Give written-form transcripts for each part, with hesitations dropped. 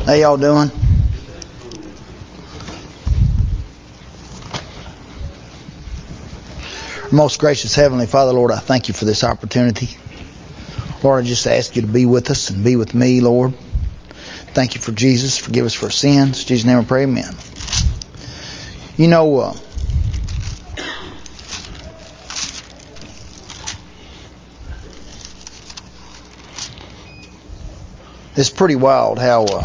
How y'all doing? Most gracious Heavenly Father, Lord, I thank you for this opportunity. Lord, I just ask you to be with us and be with me, Lord. Thank you for Jesus. Forgive us for our sins. In Jesus' name I pray, amen. You know, it's pretty wild how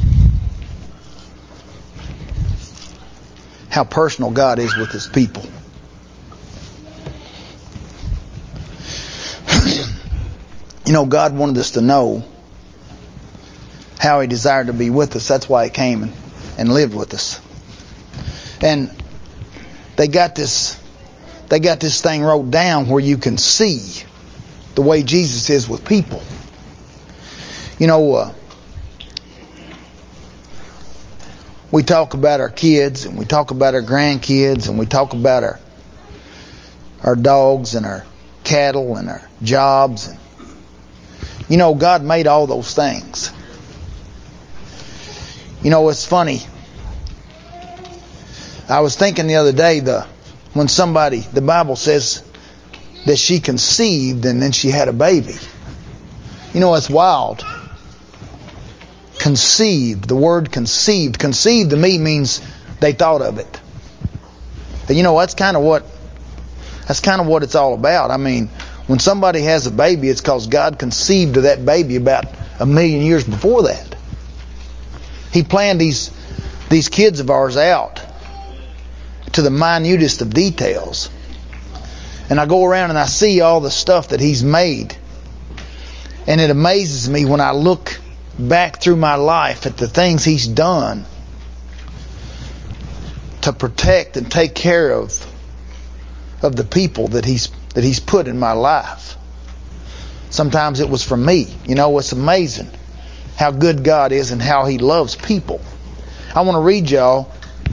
personal God is with His people. You know, God wanted us to know how He desired to be with us. That's why He came and lived with us. And they got this thing wrote down where you can see the way Jesus is with people. You know, we talk about our kids, and we talk about our grandkids, and we talk about our dogs and our cattle and our jobs. And, you know, God made all those things. You know, it's funny. I was thinking the other day, when the Bible says that she conceived and then she had a baby. You know, it's wild. Conceived, the word conceived. Conceived to me means they thought of it. And you know, that's kind of what it's all about. I mean, when somebody has a baby, it's because God conceived of that baby about 1,000,000 years before that. He planned these kids of ours out to the minutest of details. And I go around and I see all the stuff that He's made. And it amazes me when I look back through my life at the things He's done to protect and take care of the people that He's put in my life. Sometimes it was for me. You know, it's amazing how good God is and how He loves people. I want to read y'all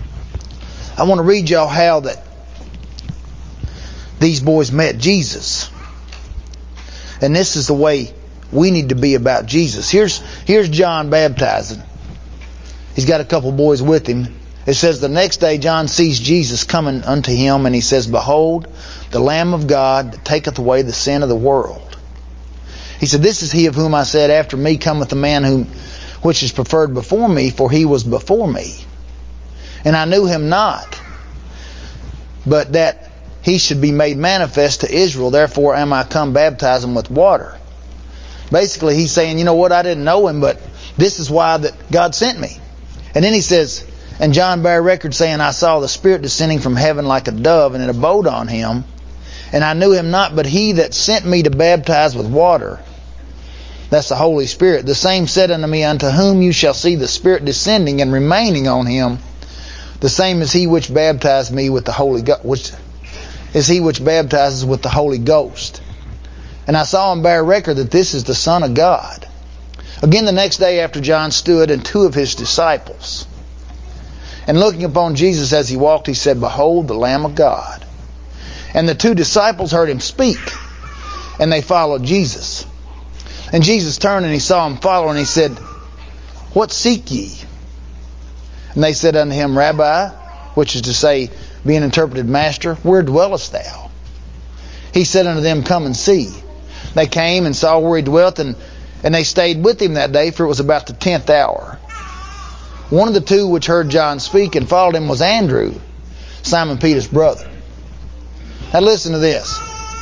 how that these boys met Jesus. And this is the way we need to be about Jesus. Here's John baptizing. He's got a couple boys with him. It says, the next day John sees Jesus coming unto him, and he says, Behold, the Lamb of God that taketh away the sin of the world. He said, This is he of whom I said, After me cometh the man which is preferred before me, for he was before me. And I knew him not, but that he should be made manifest to Israel. Therefore am I come baptizing with water. Basically, he's saying, you know what, I didn't know him, but this is why that God sent me. And then he says, and John bare record saying, I saw the Spirit descending from heaven like a dove, and it abode on him. And I knew him not, but he that sent me to baptize with water, that's the Holy Spirit, the same said unto me, Unto whom you shall see the Spirit descending and remaining on him, the same is he which baptized me with the Holy Ghost, which is he which baptizes with the Holy Ghost. And I saw him bear record that this is the Son of God. Again the next day after John stood, and two of his disciples. And looking upon Jesus as he walked, he said, Behold, the Lamb of God. And the two disciples heard him speak, and they followed Jesus. And Jesus turned and he saw him follow, and he said, What seek ye? And they said unto him, Rabbi, which is to say, being interpreted, Master, where dwellest thou? He said unto them, Come and see. They came and saw where he dwelt, and they stayed with him that day, for it was about the 10th hour. One of the two which heard John speak and followed him was Andrew, Simon Peter's brother. Now listen to this.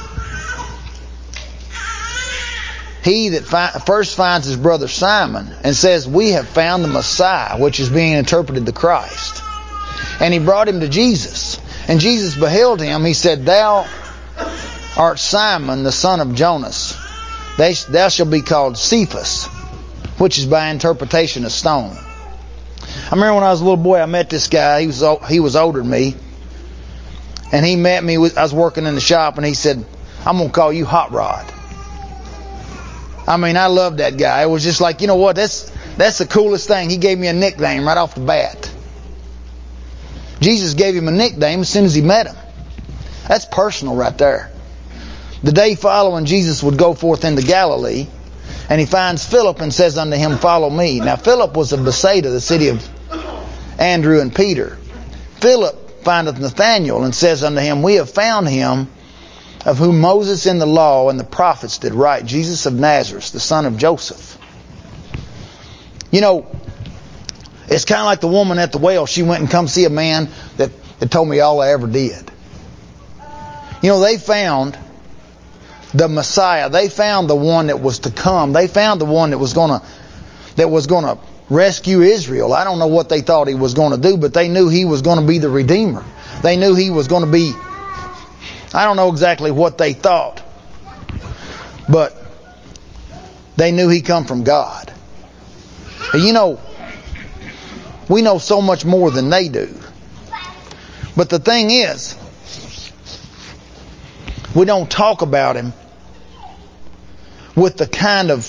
He that first finds his brother Simon and says, We have found the Messiah, which is being interpreted the Christ. And he brought him to Jesus. And Jesus beheld him. He said, Thou art Simon, the son of Jonas. Thou shalt be called Cephas, which is by interpretation a stone. I remember when I was a little boy, I met this guy. He was older than me. And he met me. I was working in the shop, and he said, I'm going to call you Hot Rod. I mean, I loved that guy. It was just like, you know what, that's the coolest thing. He gave me a nickname right off the bat. Jesus gave him a nickname as soon as he met him. That's personal right there. The day following, Jesus would go forth into Galilee. And he finds Philip and says unto him, Follow me. Now Philip was of Bethsaida, the city of Andrew and Peter. Philip findeth Nathanael and says unto him, We have found him of whom Moses in the law and the prophets did write, Jesus of Nazareth, the son of Joseph. You know, it's kind of like the woman at the well. She went and come see a man that told me all I ever did. You know, they found the Messiah. They found the one that was to come. They found the one that was going to rescue Israel. I don't know what they thought he was going to do, but they knew he was going to be the Redeemer. They knew he was going to be, I don't know exactly what they thought, but they knew he come from God. And you know, we know so much more than they do. But the thing is, we don't talk about him with the kind of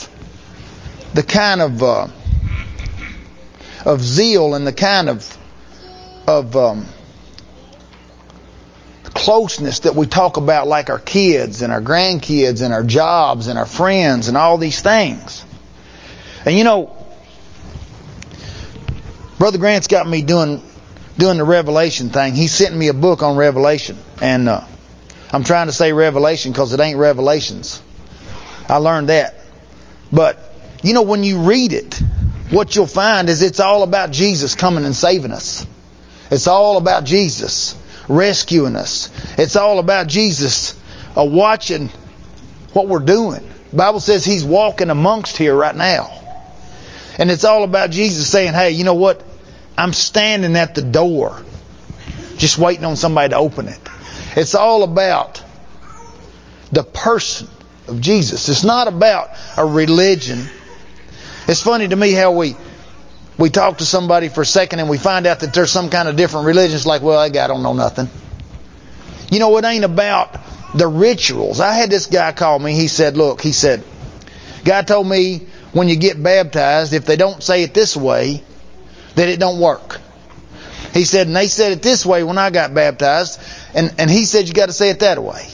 zeal and the kind of closeness that we talk about, like our kids and our grandkids and our jobs and our friends and all these things. And you know, Brother Grant's got me doing the Revelation thing. He sent me a book on Revelation, and I'm trying to say Revelation because it ain't Revelations. I learned that. But you know, when you read it, what you'll find is it's all about Jesus coming and saving us. It's all about Jesus rescuing us. It's all about Jesus watching what we're doing. The Bible says He's walking amongst here right now. And it's all about Jesus saying, hey, you know what? I'm standing at the door, just waiting on somebody to open it. It's all about the person of Jesus. It's not about a religion. It's funny to me how we talk to somebody for a second and we find out that there's some kind of different religion. It's like, well, that guy don't know nothing. You know, it ain't about the rituals. I had this guy call me. He said, God told me when you get baptized, if they don't say it this way, that it don't work. He said, and they said it this way when I got baptized, and he said you got to say it that way.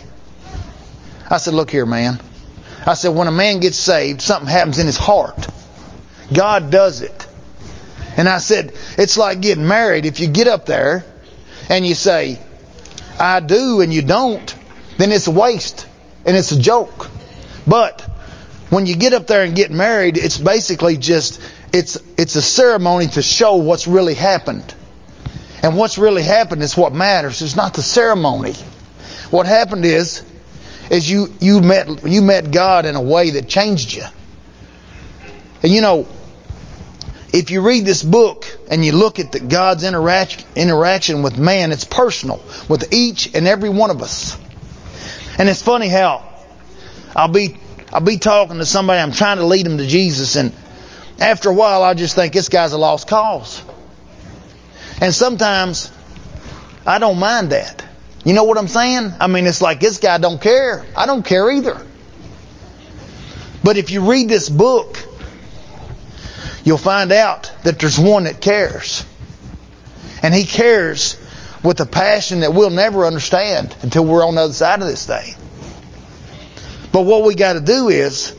I said, look here, man. I said, when a man gets saved, something happens in his heart. God does it. And I said, it's like getting married. If you get up there and you say, I do, and you don't, then it's a waste and it's a joke. But when you get up there and get married, it's basically just, it's a ceremony to show what's really happened. And what's really happened is what matters. It's not the ceremony. What happened is you met God in a way that changed you. And you know, if you read this book and you look at God's interaction with man, it's personal with each and every one of us. And it's funny how I'll be talking to somebody, I'm trying to lead them to Jesus, and after a while I just think this guy's a lost cause. And sometimes I don't mind that. You know what I'm saying? I mean, it's like this guy don't care. I don't care either. But if you read this book, you'll find out that there's one that cares. And He cares with a passion that we'll never understand until we're on the other side of this thing. But what we got to do is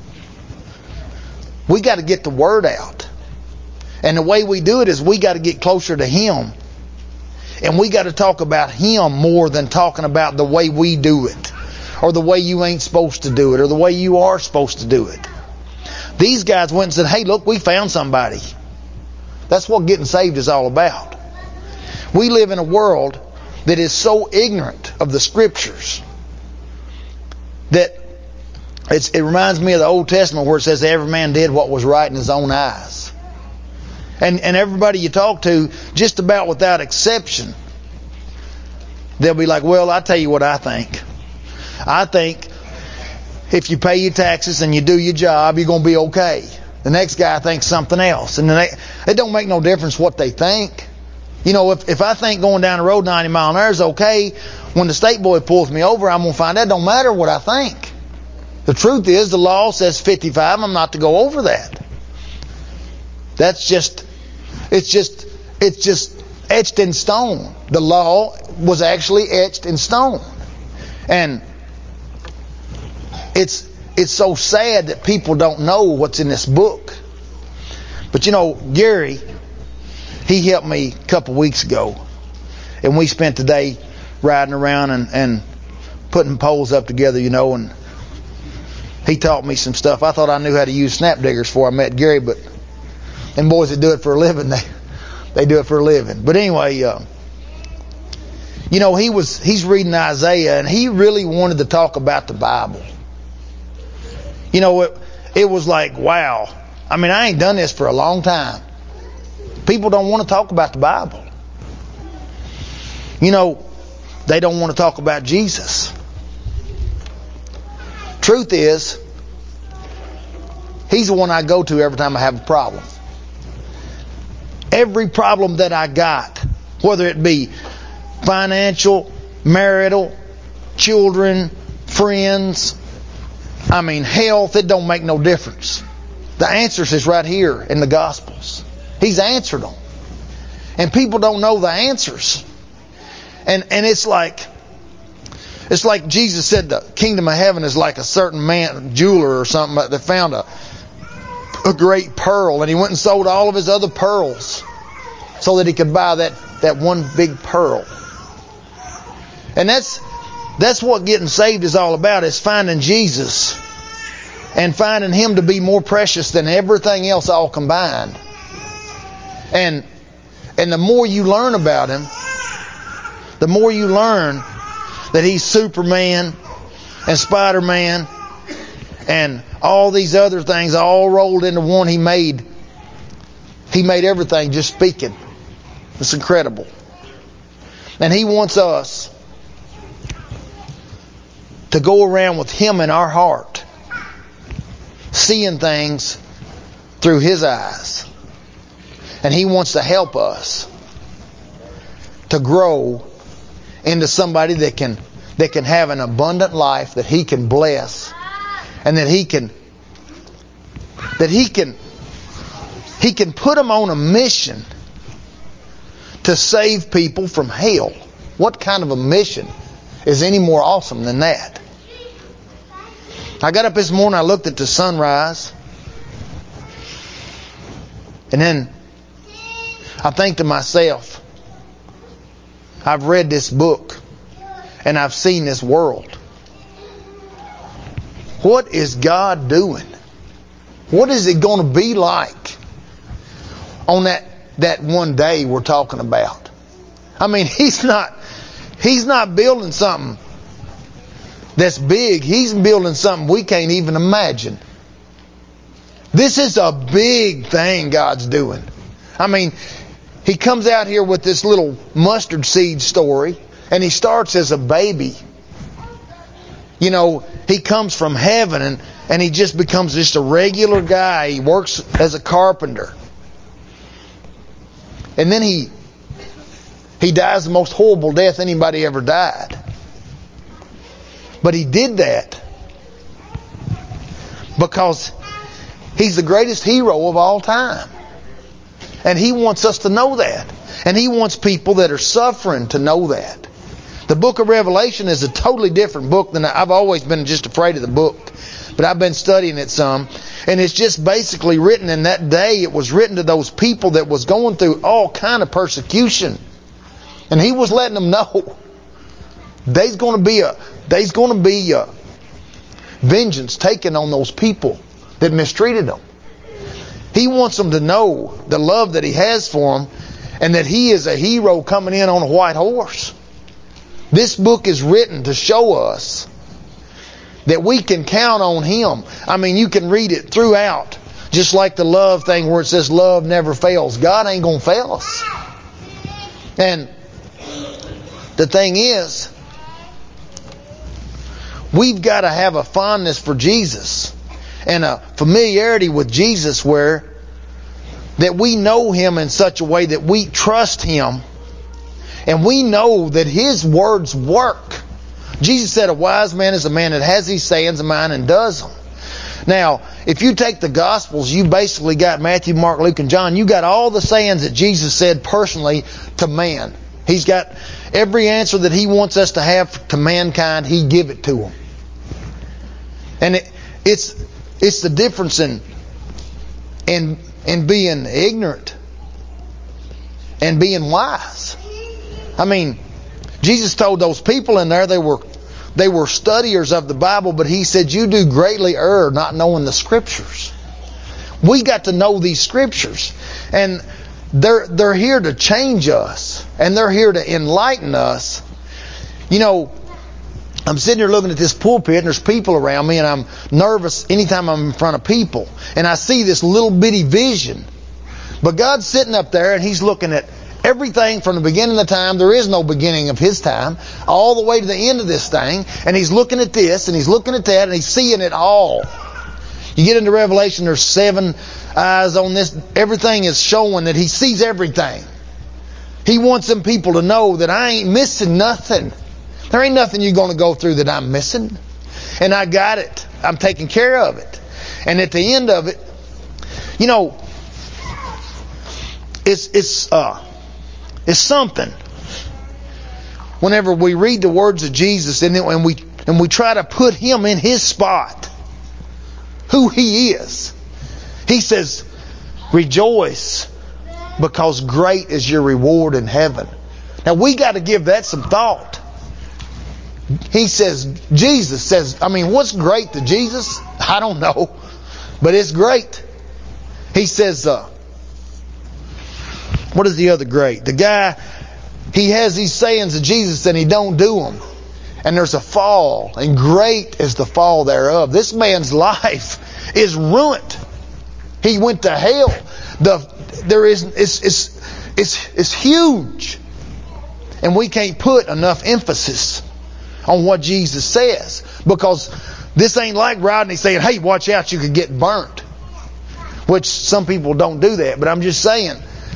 we got to get the word out. And the way we do it is we got to get closer to Him. And we got to talk about Him more than talking about the way we do it, or the way you ain't supposed to do it, or the way you are supposed to do it. These guys went and said, hey, look, we found somebody. That's what getting saved is all about. We live in a world that is so ignorant of the Scriptures that it reminds me of the Old Testament where it says every man did what was right in his own eyes. And everybody you talk to, just about without exception, they'll be like, well, I tell you what I think. I think if you pay your taxes and you do your job, you're going to be okay. The next guy thinks something else. And it don't make no difference what they think. You know, if I think going down the road 90 miles an hour is okay, when the state boy pulls me over, I'm going to find that don't matter what I think. The truth is, the law says 55, I'm not to go over that. It's just etched in stone. The law was actually etched in stone. And it's it's so sad that people don't know what's in this book. But you know, Gary, he helped me a couple weeks ago. And we spent the day riding around and putting poles up together, you know, and he taught me some stuff. I thought I knew how to use snap diggers before I met Gary, but them boys that do it for a living, they do it for a living. But anyway, you know, he's reading Isaiah, and he really wanted to talk about the Bible. You know, it was like, wow. I mean, I ain't done this for a long time. People don't want to talk about the Bible. You know, they don't want to talk about Jesus. Truth is, He's the one I go to every time I have a problem. Every problem that I got, whether it be financial, marital, children, friends, I mean health, it don't make no difference. The answers is right here in the Gospels. He's answered them. And people don't know the answers. And it's like Jesus said the kingdom of heaven is like a certain man, jeweler or something, that found a great pearl, and he went and sold all of his other pearls so that he could buy that one big pearl. And that's what getting saved is all about, is finding Jesus and finding Him to be more precious than everything else all combined. And the more you learn about Him, the more you learn that He's Superman and Spider-Man and all these other things all rolled into one. He made everything just speaking. It's incredible. And He wants us to go around with Him in our heart, seeing things through His eyes. And He wants to help us to grow into somebody that can have an abundant life, that He can bless, and that He can put them on a mission to save people from hell. What kind of a mission is any more awesome than that? I got up this morning, I looked at the sunrise, and then I think to myself, I've read this book and I've seen this world. What is God doing? What is it going to be like on that one day we're talking about? I mean, He's not building something that's big. He's building something we can't even imagine. This is a big thing God's doing. I mean, He comes out here with this little mustard seed story, and He starts as a baby. You know, He comes from heaven and He just becomes just a regular guy. He works as a carpenter. And then He dies the most horrible death anybody ever died. But He did that because He's the greatest hero of all time. And He wants us to know that. And He wants people that are suffering to know that. The book of Revelation is a totally different book than I've always been just afraid of the book. But I've been studying it some. And it's just basically written in that day. It was written to those people that was going through all kind of persecution. And He was letting them know there's going to be a vengeance taken on those people that mistreated them. He wants them to know the love that He has for them, and that He is a hero coming in on a white horse. This book is written to show us that we can count on Him. I mean, you can read it throughout, just like the love thing where it says love never fails. God ain't going to fail us. And the thing is, we've got to have a fondness for Jesus and a familiarity with Jesus where that we know Him in such a way that we trust Him and we know that His words work. Jesus said a wise man is a man that has these sayings of mine and does them. Now, if you take the Gospels, you basically got Matthew, Mark, Luke, and John. You got all the sayings that Jesus said personally to man. He's got every answer that He wants us to have to mankind. He give it to them. It's the difference in being ignorant and being wise. I mean, Jesus told those people in there they were studiers of the Bible, but He said, you do greatly err not knowing the Scriptures. We got to know these Scriptures. And they're here to change us. And they're here to enlighten us. You know, I'm sitting here looking at this pulpit and there's people around me and I'm nervous anytime I'm in front of people. And I see this little bitty vision. But God's sitting up there and He's looking at everything from the beginning of the time. There is no beginning of His time. All the way to the end of this thing. And He's looking at this and He's looking at that and He's seeing it all. You get into Revelation, there's 7 eyes on this. Everything is showing that He sees everything. He wants them people to know that I ain't missing nothing. There ain't nothing you're going to go through that I'm missing. And I got it. I'm taking care of it. And at the end of it, you know, it's something. Whenever we read the words of Jesus and we try to put Him in His spot, who He is. He says, rejoice because great is your reward in heaven. Now we got to give that some thought. He says, Jesus says, I mean, what's great to Jesus? I don't know. But it's great. He says, what is the other great? The guy, he has these sayings of Jesus and he don't do them. And there's a fall, and great is the fall thereof. This man's life is ruined. He went to hell. It's huge. And we can't put enough emphasis on what Jesus says. Because this ain't like Rodney saying, hey, watch out, you could get burnt. Which some people don't do that. But I'm just saying,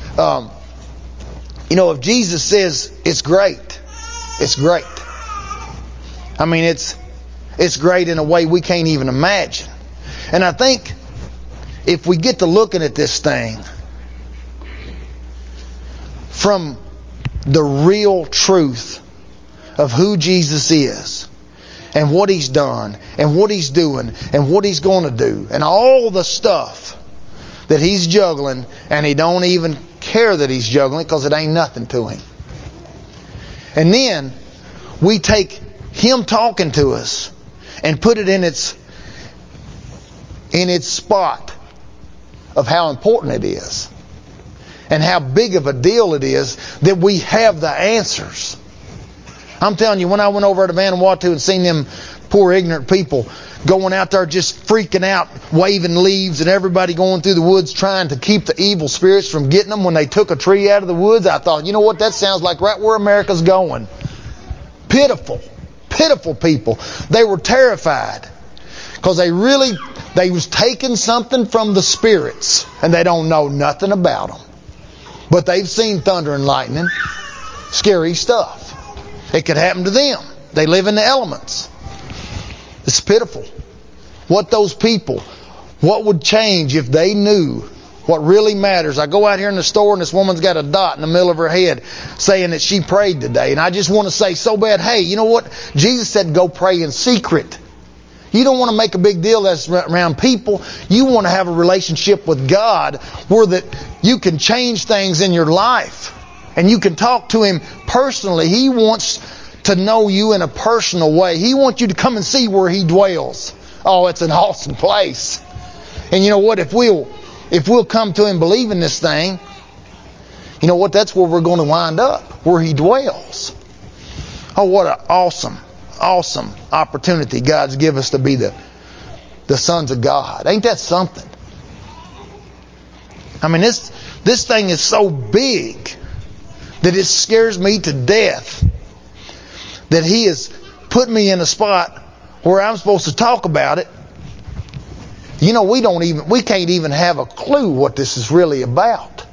you know, if Jesus says it's great, it's great. I mean, it's great in a way we can't even imagine. And I think if we get to looking at this thing from the real truth of who Jesus is and what He's done and what He's doing and what He's going to do and all the stuff that He's juggling, and He don't even care that He's juggling because it ain't nothing to Him. And then we take Him talking to us and put it in its spot of how important it is and how big of a deal it is that we have the answers. I'm telling you, when I went over to Vanuatu and seen them poor ignorant people going out there just freaking out, waving leaves, and everybody going through the woods trying to keep the evil spirits from getting them when they took a tree out of the woods, I thought, you know what, that sounds like right where America's going. Pitiful people. They were terrified because they was taking something from the spirits and they don't know nothing about them. But they've seen thunder and lightning, scary stuff. It could happen to them. They live in the elements. It's pitiful. What would change if they knew what really matters? I go out here in the store and this woman's got a dot in the middle of her head saying that she prayed today. And I just want to say so bad, hey, you know what? Jesus said go pray in secret. You don't want to make a big deal that's around people. You want to have a relationship with God where that you can change things in your life. And you can talk to Him personally. He wants to know you in a personal way. He wants you to come and see where He dwells. Oh, it's an awesome place. And you know what? If we'll come to Him believing this thing, you know what? That's where we're going to wind up, where He dwells. Oh, what an awesome opportunity God's given us to be the sons of God. Ain't that something? I mean, this thing is so big that it scares me to death that He has put me in a spot where I'm supposed to talk about it. You know, we can't even have a clue what this is really about.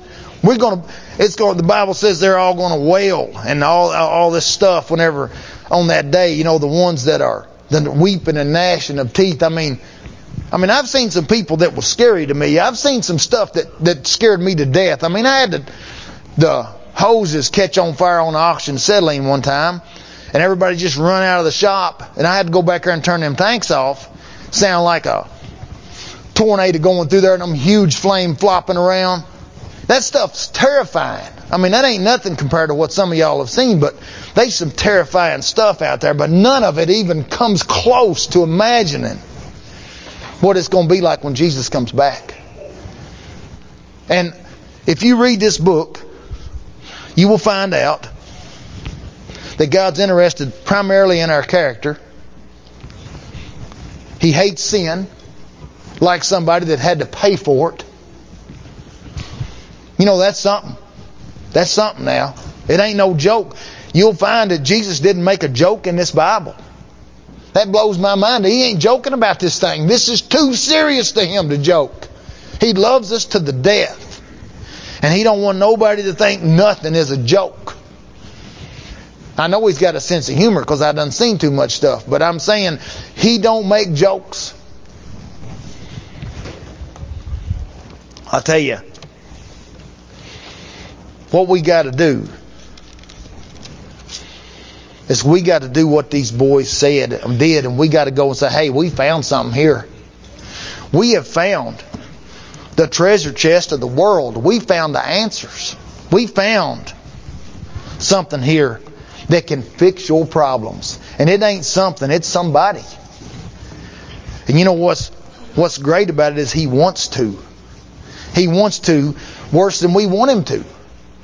The Bible says they're all going to wail and all this stuff whenever on that day, you know, the ones that are the weeping and gnashing of teeth. I mean, I've seen some people that was scary to me. I've seen some stuff that scared me to death. I mean, I had the hoses catch on fire on the oxygen acetylene one time, and everybody just run out of the shop, and I had to go back there and turn them tanks off. Sound like a tornado going through there and them huge flame flopping around. That stuff's terrifying. I mean, that ain't nothing compared to what some of y'all have seen, but there's some terrifying stuff out there, but none of it even comes close to imagining what it's going to be like when Jesus comes back. And if you read this book, you will find out that God's interested primarily in our character. He hates sin like somebody that had to pay for it. You know, that's something. That's something now. It ain't no joke. You'll find that Jesus didn't make a joke in this Bible. That blows my mind. He ain't joking about this thing. This is too serious to Him to joke. He loves us to the death. And He don't want nobody to think nothing is a joke. I know He's got a sense of humor because I done seen too much stuff. But I'm saying He don't make jokes. I'll tell you, what we got to do is we got to do what these boys said and did, and we got to go and say, hey, we found something here. We have found the treasure chest of the world. We found the answers. We found something here that can fix your problems. And it ain't something, it's somebody. And you know what's great about it is He wants to. He wants to worse than we want Him to.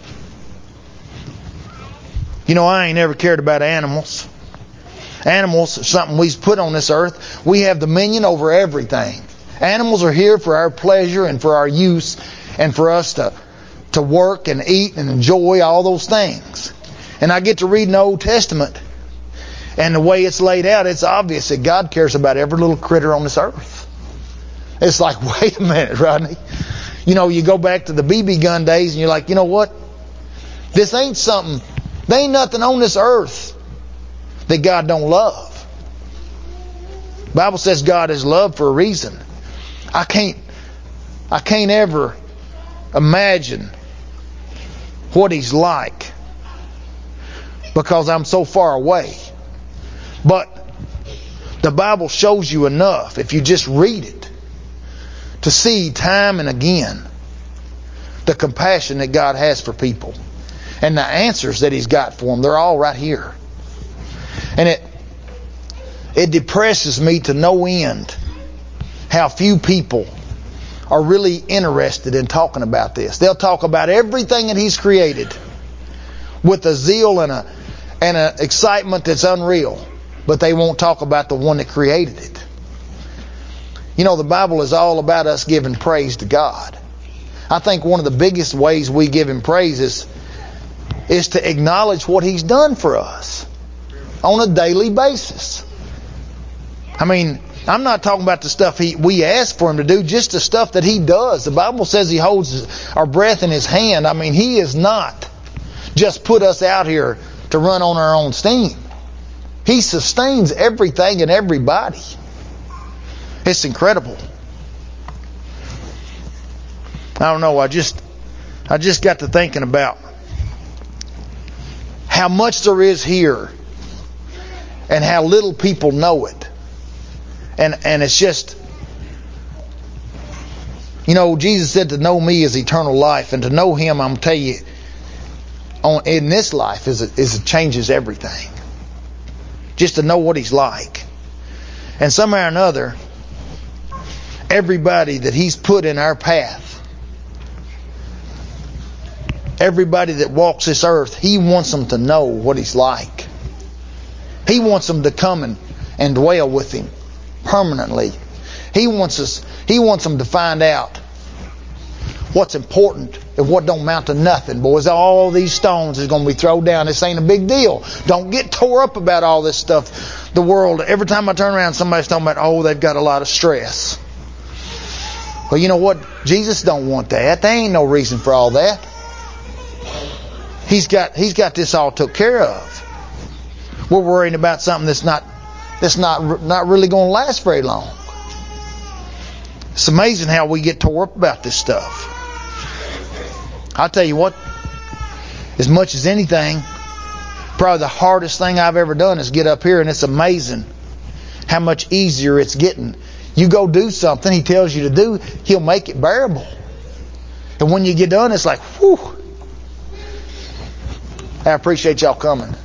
You know, I ain't never cared about animals. Animals are something we've put on this earth. We have dominion over everything. Animals are here for our pleasure and for our use and for us to work and eat and enjoy all those things. And I get to read in the Old Testament, and the way it's laid out, it's obvious that God cares about every little critter on this earth. It's like, wait a minute, Rodney. You know, you go back to the BB gun days and you're like, you know what? This ain't something, there ain't nothing on this earth that God don't love. The Bible says God is love for a reason. I can't ever imagine what He's like because I'm so far away. But the Bible shows you enough, if you just read it, to see time and again the compassion that God has for people and the answers that He's got for them. They're all right here. And it depresses me to no end how few people are really interested in talking about this. They'll talk about everything that He's created with a zeal and an excitement that's unreal, but they won't talk about the one that created it. You know, the Bible is all about us giving praise to God. I think one of the biggest ways we give Him praise is to acknowledge what He's done for us on a daily basis. I mean, I'm not talking about the stuff we ask for Him to do, just the stuff that He does. The Bible says He holds our breath in His hand. I mean, He is not just put us out here to run on our own steam. He sustains everything and everybody. It's incredible. I don't know, I just got to thinking about how much there is here and how little people know it. And it's just, you know, Jesus said to know Me is eternal life, and to know Him, I'm telling you, in this life it changes everything. Just to know what He's like. And somehow or another, everybody that He's put in our path, everybody that walks this earth, He wants them to know what He's like. He wants them to come and dwell with Him permanently. He wants them to find out what's important and what don't amount to nothing. Boys, all these stones is going to be thrown down. This ain't a big deal. Don't get tore up about all this stuff. The world, every time I turn around, somebody's talking about, oh, they've got a lot of stress. Well, you know what? Jesus don't want that. There ain't no reason for all that. He's got this all took care of. We're worrying about something that's not really going to last very long. It's amazing how we get tore up about this stuff. I'll tell you what, as much as anything, probably the hardest thing I've ever done is get up here, and it's amazing how much easier it's getting. You go do something He tells you to do, He'll make it bearable. And when you get done, it's like, whew. I appreciate y'all coming.